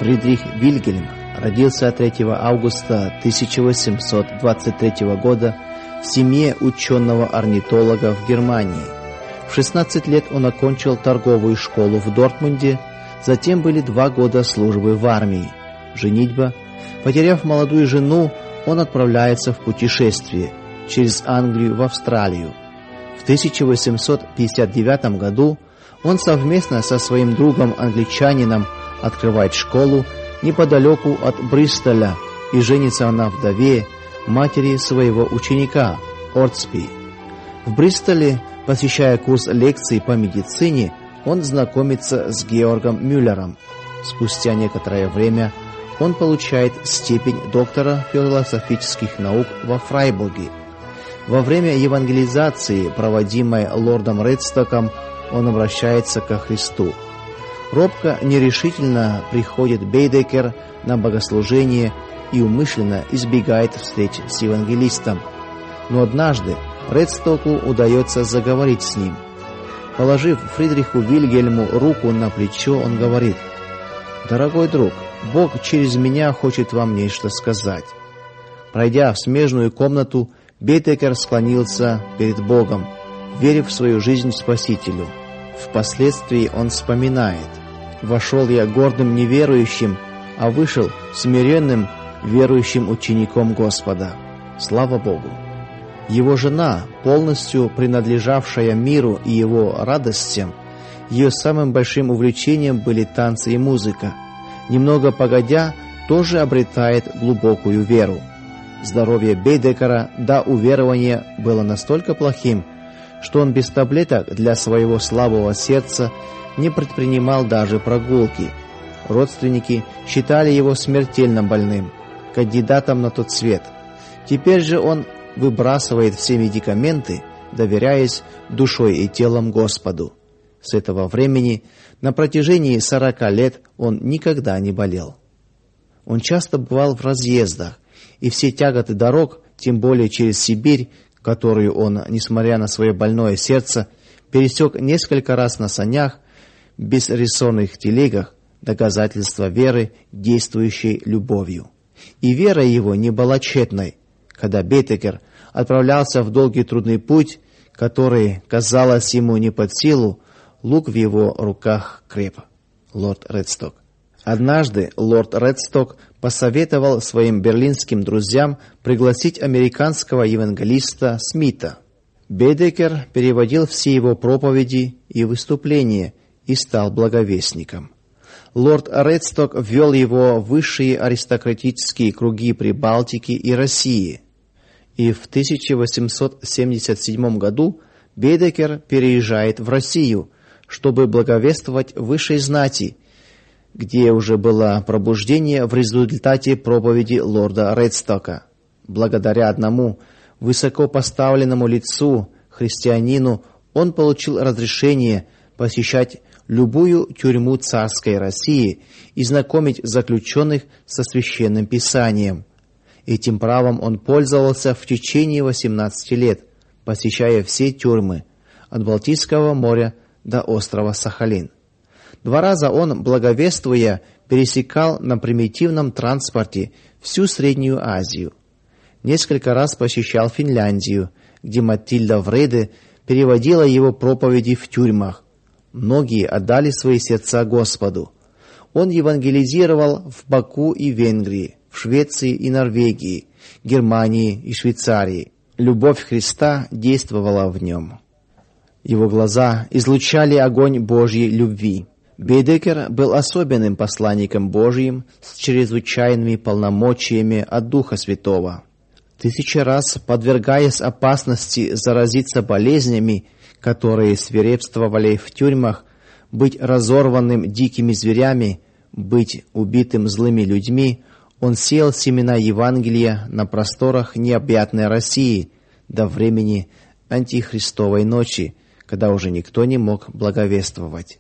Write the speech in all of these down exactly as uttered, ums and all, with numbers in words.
Фридрих Вильгельм родился третьего августа тысяча восемьсот двадцать третьего года в семье ученого-орнитолога в Германии. В шестнадцать лет он окончил торговую школу в Дортмунде, затем были два года службы в армии. Женитьба. Потеряв молодую жену, он отправляется в путешествие через Англию в Австралию. В тысяча восемьсот пятьдесят девятом году он совместно со своим другом-англичанином открывает школу неподалеку от Бристоля и женится на вдове, матери своего ученика, Ортспи. В Бристоле, посещая курс лекций по медицине, он знакомится с Георгом Мюллером. Спустя некоторое время он получает степень доктора философических наук во Фрайбурге. Во время евангелизации, проводимой лордом Редстоком, он обращается ко Христу. Робко, нерешительно приходит Бейдекер на богослужение и умышленно избегает встреч с евангелистом. Но однажды Редстоку удается заговорить с ним. Положив Фридриху Вильгельму руку на плечо, он говорит: «Дорогой друг, Бог через меня хочет вам нечто сказать». Пройдя в смежную комнату, Бейдекер склонился перед Богом, верив в свою жизнь Спасителю. Впоследствии он вспоминает: «Вошел я гордым неверующим, а вышел смиренным верующим учеником Господа». Слава Богу! Его жена, полностью принадлежавшая миру и его радостям, ее самым большим увлечением были танцы и музыка. Немного погодя, тоже обретает глубокую веру. Здоровье Бейдекера до уверования было настолько плохим, что он без таблеток для своего слабого сердца не предпринимал даже прогулки. Родственники считали его смертельно больным, кандидатом на тот свет. Теперь же он выбрасывает все медикаменты, доверяясь душой и телом Господу. С этого времени на протяжении сорока лет он никогда не болел. Он часто бывал в разъездах, и все тяготы дорог, тем более через Сибирь, которую он, несмотря на свое больное сердце, пересек несколько раз на санях, без рессорных телегах, доказательство веры, действующей любовью. И вера его не была тщетной. Когда Бейдекер отправлялся в долгий трудный путь, который, казалось ему не под силу, лук в его руках креп. Лорд Редсток. Однажды лорд Редсток посоветовал своим берлинским друзьям пригласить американского евангелиста Смита. Бейдекер переводил все его проповеди и выступления и стал благовестником. Лорд Редсток ввел его в высшие аристократические круги Прибалтики и России. И в тысяча восемьсот семьдесят седьмом году Бейдекер переезжает в Россию, чтобы благовествовать высшей знати, где уже было пробуждение в результате проповеди лорда Редстока. Благодаря одному высокопоставленному лицу, христианину, он получил разрешение посещать любую тюрьму царской России и знакомить заключенных со священным писанием. Этим правом он пользовался в течение восемнадцати лет, посещая все тюрьмы от Балтийского моря до острова Сахалин. Два раза он, благовествуя, пересекал на примитивном транспорте всю Среднюю Азию. Несколько раз посещал Финляндию, где Матильда Вреде переводила его проповеди в тюрьмах. Многие отдали свои сердца Господу. Он евангелизировал в Баку и Венгрии, в Швеции и Норвегии, Германии и Швейцарии. Любовь Христа действовала в нем. Его глаза излучали огонь Божьей любви. Бейдекер был особенным посланником Божьим с чрезвычайными полномочиями от Духа Святого. Тысячи раз подвергаясь опасности заразиться болезнями, которые свирепствовали в тюрьмах, быть разорванным дикими зверями, быть убитым злыми людьми, он сеял семена Евангелия на просторах необъятной России до времени антихристовой ночи, когда уже никто не мог благовествовать.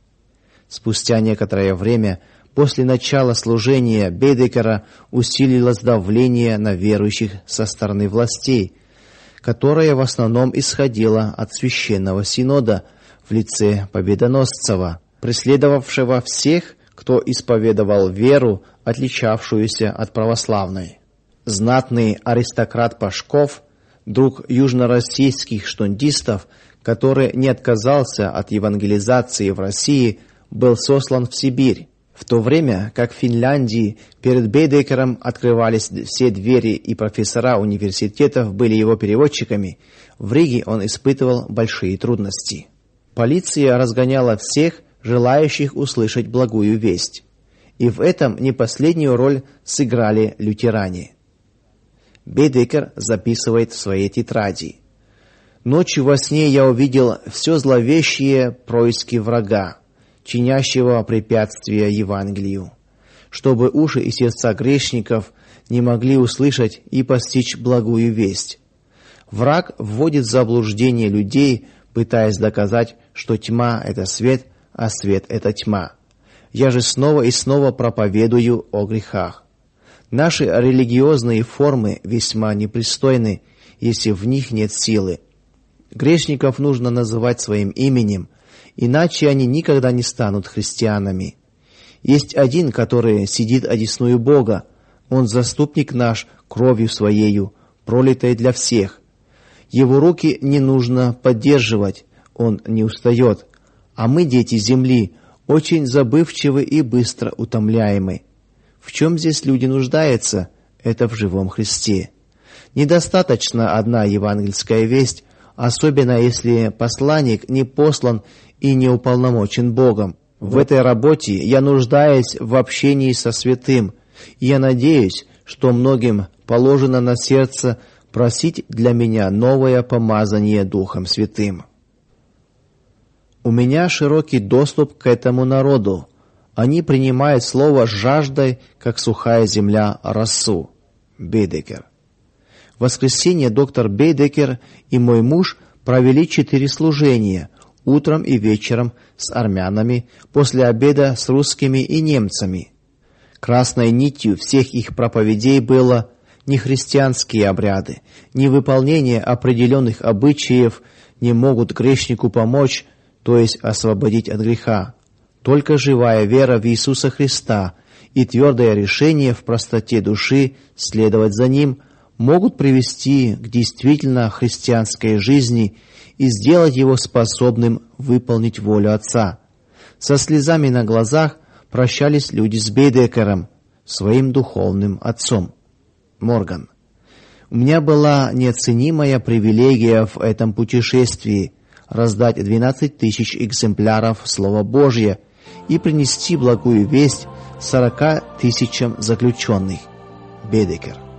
Спустя некоторое время после начала служения Бейдекера усилилось давление на верующих со стороны властей, которое в основном исходило от Священного Синода в лице Победоносцева, преследовавшего всех, кто исповедовал веру, отличавшуюся от православной. Знатный аристократ Пашков, друг южнороссийских штундистов, который не отказался от евангелизации в России, был сослан в Сибирь. В то время как в Финляндии перед Бейдекером открывались все двери и профессора университетов были его переводчиками, в Риге он испытывал большие трудности. Полиция разгоняла всех, желающих услышать благую весть. И в этом не последнюю роль сыграли лютеране. Бейдекер записывает в своей тетради: «Ночью во сне я увидел все зловещие происки врага, чинящего препятствия Евангелию, чтобы уши и сердца грешников не могли услышать и постичь благую весть. Враг вводит в заблуждение людей, пытаясь доказать, что тьма — это свет, а свет — это тьма. Я же снова и снова проповедую о грехах. Наши религиозные формы весьма непристойны, если в них нет силы. Грешников нужно называть своим именем, иначе они никогда не станут христианами. Есть один, который сидит одесную Бога. Он заступник наш кровью своею, пролитой для всех. Его руки не нужно поддерживать, он не устает. А мы, дети земли, очень забывчивы и быстро утомляемы. В чем здесь люди нуждаются? Это в живом Христе. Недостаточно одна евангельская весть, особенно если посланник не послан и не уполномочен Богом. В этой работе я нуждаюсь в общении со святым, и я надеюсь, что многим положено на сердце просить для меня новое помазание Духом Святым. У меня широкий доступ к этому народу. Они принимают слово с жаждой, как сухая земля росу. Бейдекер. В воскресенье доктор Бейдекер и мой муж провели четыре служения, утром и вечером с армянами, после обеда с русскими и немцами. Красной нитью всех их проповедей было не христианские обряды, не выполнение определенных обычаев не могут грешнику помочь, то есть освободить от греха. Только живая вера в Иисуса Христа и твердое решение в простоте души следовать за Ним могут привести к действительно христианской жизни и сделать его способным выполнить волю Отца. Со слезами на глазах прощались люди с Бейдекером, своим духовным отцом. Морган. У меня была неоценимая привилегия в этом путешествии раздать двенадцать тысяч экземпляров Слова Божьего и принести благую весть сорока тысячам заключенных. Бейдекер.